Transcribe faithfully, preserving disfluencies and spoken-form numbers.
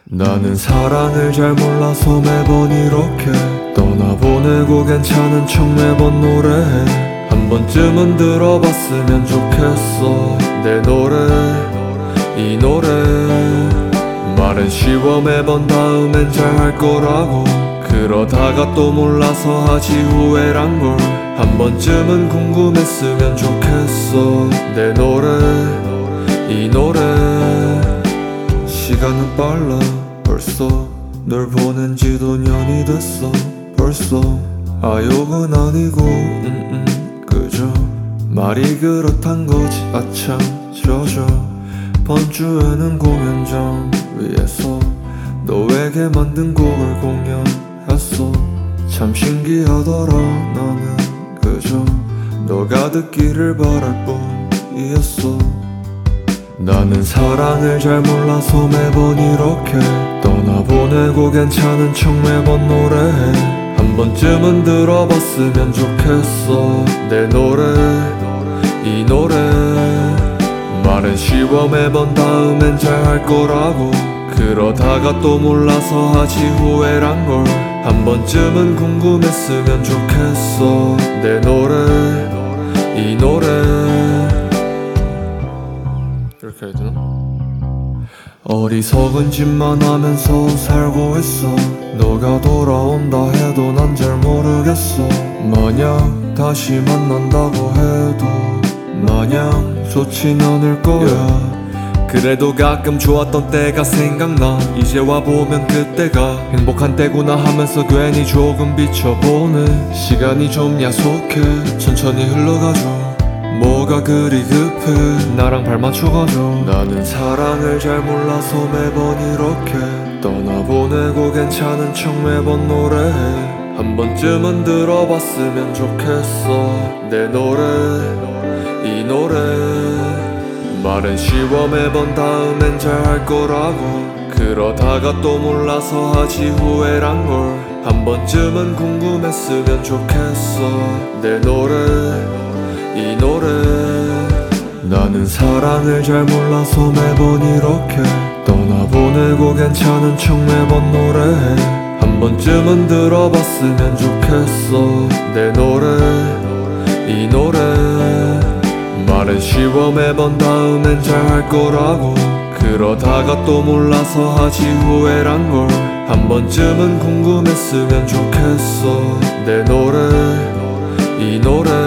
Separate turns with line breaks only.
나는 사랑을 잘 몰라서 매번 이렇게 떠나보내고 괜찮은 척 매번 노래해. 한 번쯤은 들어봤으면 좋겠어 내 노래 이 노래. 말은 쉬워 매번 다음엔 잘할 거라고. 그러다가 또 몰라서 하지 후회란 걸. 한 번쯤은 궁금했으면 좋겠어 내 노래 이 노래. 시간은 빨라 벌써 널 보낸 지도 년이 됐어 벌써. 아욕은 아니고 음, 음, 그저 말이 그렇단 거지. 아참 젖어 번주에는 공연장 위에서 너에게 만든 곡을 공연했어. 참 신기하더라. 나는 그저 너가 듣기를 바랄 뿐이었어. 나는 사랑을 잘 몰라서 매번 이렇게 떠나보내고 괜찮은 척 매번 노래해. 한 번쯤은 들어봤으면 좋겠어 내 노래 이 노래. 말은 쉬워 매번 다음엔 잘할 거라고. 그러다가 또 몰라서 하지 후회란 걸. 한 번쯤은 궁금했으면 좋겠어 내 노래 이 노래. 이렇게 해야 되나? 어리석은 짓만 하면서 살고 있어. 너가 돌아온다 해도 난 잘 모르겠어. 만약 다시 만난다고 해도 마냥 좋진 않을 거야. 그래도 가끔 좋았던 때가 생각나. 이제 와보면 그때가 행복한 때구나 하면서 괜히 조금 비춰보네. 시간이 좀 야속해 천천히 흘러가죠. 뭐가 그리 급해 나랑 발 맞춰가죠. 나는 사랑을 잘 몰라서 매번 이렇게 떠나보내고 괜찮은 척 매번 노래해. 한 번쯤은 들어봤으면 좋겠어 내 노래 이 노래. 말은 쉬워 매번 다음엔 잘할 거라고. 그러다가 또 몰라서 하지 후회란 걸. 한 번쯤은 궁금했으면 좋겠어 내 노래 이 노래. 나는 사랑을 잘 몰라서 매번 이렇게 떠나보내고 괜찮은 척 매번 노래해. 한 번쯤은 들어봤으면 좋겠어 내 노래 이 노래. 말은 쉬워 매번 다음엔 잘할 거라고. 그러다가 또 몰라서 하지 후회란 걸. 한 번쯤은 궁금했으면 좋겠어 내 노래 이 노래.